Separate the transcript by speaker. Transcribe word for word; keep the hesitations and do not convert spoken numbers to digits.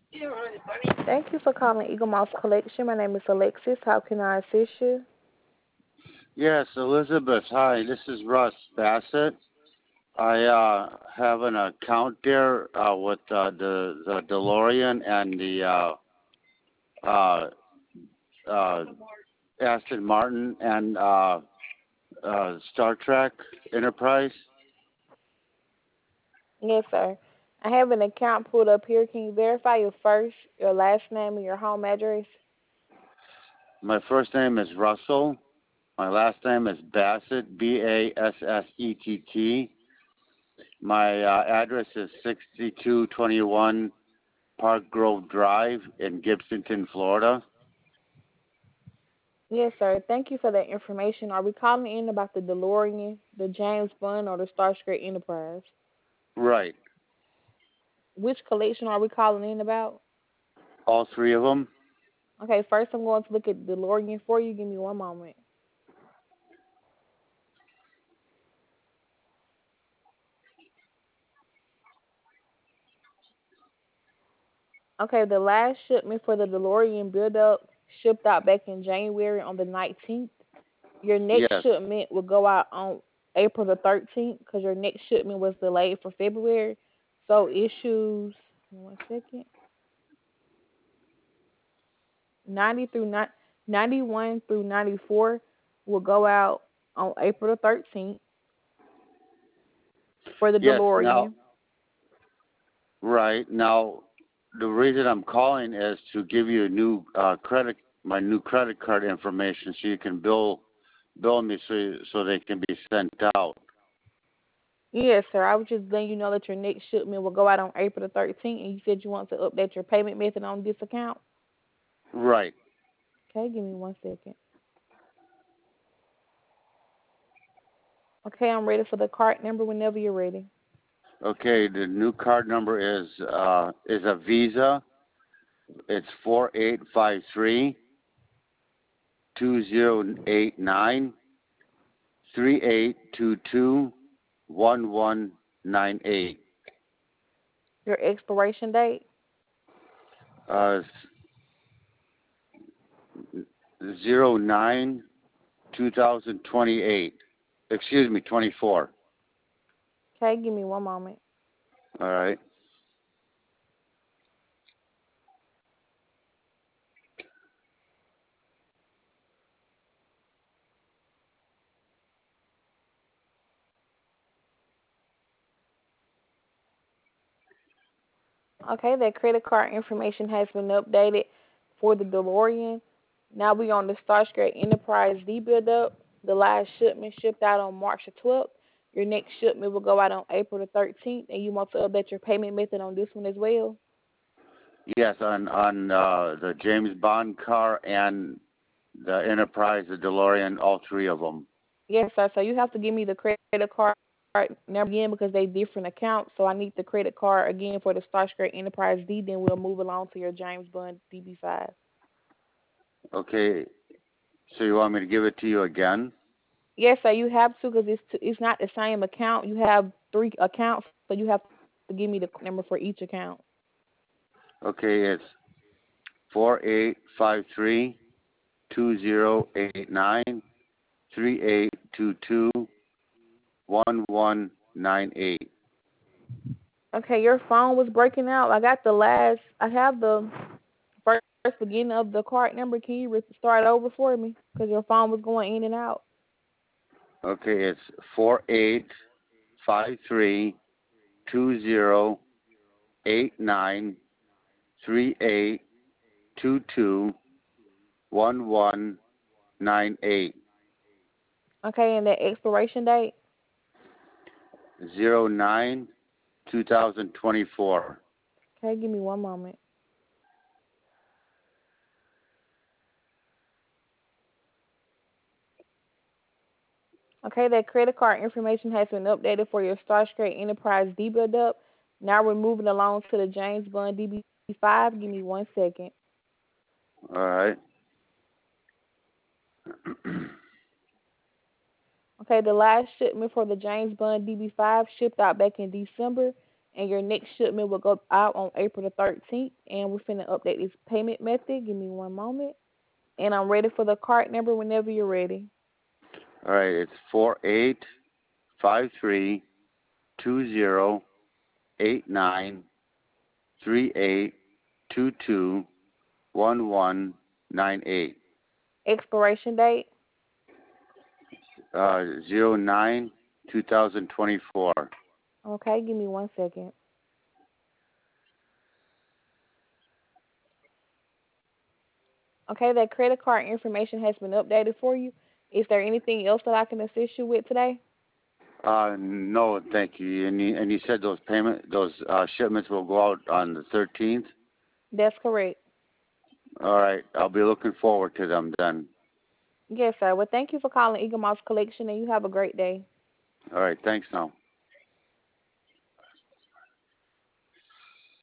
Speaker 1: Thank you for calling Eagle Mouse Collection. My name is Alexis. How can I assist you?
Speaker 2: Yes, Elizabeth. Hi, this is Russ Bassett. I uh, have an account there uh, with uh, the the DeLorean and the uh, uh, uh, Aston Martin and uh, uh, Star Trek Enterprise.
Speaker 1: Yes, sir. I have an account pulled up here. Can you verify your first, your last name, and your home address?
Speaker 2: My first name is Russell. My last name is Bassett. B A S S E T T. My uh, address is sixty-two twenty-one Park Grove Drive in Gibsonton, Florida.
Speaker 1: Yes, sir. Thank you for that information. Are we calling in about the DeLorean, the James Bond, or the Starscream Enterprise?
Speaker 2: Right.
Speaker 1: Which collection are we calling in about?
Speaker 2: All three of them.
Speaker 1: Okay, first I'm going to look at DeLorean for you. Give me one moment. Okay, the last shipment for the DeLorean build-up shipped out back in January on the nineteenth. Your next
Speaker 2: Yes.
Speaker 1: shipment will go out on April the thirteenth because your next shipment was delayed for February. So issues, one second, ninety through ni- ninety-one through ninety-four will go out on April the thirteenth for the
Speaker 2: Yes. Now,
Speaker 1: DeLorean.
Speaker 2: right now, the reason I'm calling is to give you a new uh, credit, my new credit card information, so you can bill bill me so you, so they can be sent out.
Speaker 1: Yes, sir. I was just letting you know that your next shipment will go out on April the thirteenth, and you said you want to update your payment method on this account.
Speaker 2: Right.
Speaker 1: Okay, give me one second. Okay, I'm ready for the card number whenever you're ready.
Speaker 2: Okay. The new card number is uh, is a Visa. It's four eight five three two zero eight nine three eight two two one one nine eight.
Speaker 1: Your expiration date
Speaker 2: Uh, zero nine two thousand twenty eight. Excuse me, twenty four.
Speaker 1: Okay, give me one moment.
Speaker 2: All right.
Speaker 1: Okay, that credit card information has been updated for the DeLorean. Now we on the Starscream Enterprise D build up. The last shipment shipped out on March the twelfth. Your next shipment will go out on April the thirteenth, and you want to update your payment method on this one as well.
Speaker 2: Yes, on on uh, the James Bond car and the Enterprise, the DeLorean, all three of them.
Speaker 1: Yes, sir. So you have to give me the credit card number again because they different accounts. So I need the credit card again for the Starscream Enterprise D. Then we'll move along to your James Bond D B five.
Speaker 2: Okay. So you want me to give it to you again?
Speaker 1: Yes, sir. You have to because it's t- it's not the same account. You have three accounts, so you have to give me the number for each account.
Speaker 2: Okay, it's four eight five three two zero eight nine three eight two two one one nine eight.
Speaker 1: Okay, your phone was breaking out. I got the last. I have the first beginning of the card number. Can you re- start over for me? Because your phone was going in and out.
Speaker 2: Okay, it's four eight five three two zero eight nine three eight two two one one nine eight
Speaker 1: Okay, and the expiration date.
Speaker 2: zero nine two thousand twenty four.
Speaker 1: Okay, give me one moment. Okay, that credit card information has been updated for your Starscream Enterprise D build up. Now we're moving along to the James Bond D B five. Give me one second.
Speaker 2: All right.
Speaker 1: Okay, the last shipment for the James Bond D B five shipped out back in December, and your next shipment will go out on April the thirteenth. And we're finna update this payment method. Give me one moment. And I'm ready for the card number whenever you're ready.
Speaker 2: All right, it's four eight five three two zero eight nine three eight two two one one nine eight.
Speaker 1: Expiration date.
Speaker 2: Uh, zero nine two thousand twenty four.
Speaker 1: Okay, give me one second. Okay, that credit card information has been updated for you. Is there anything else that I can assist you with today?
Speaker 2: Uh, no, thank you. And you, and you said those payment, those uh, shipments will go out on the thirteenth.
Speaker 1: That's correct.
Speaker 2: All right, I'll be looking forward to them then.
Speaker 1: Yes, sir. Well, thank you for calling Eagle Moss Collection, and you have a great day.
Speaker 2: All right, thanks now.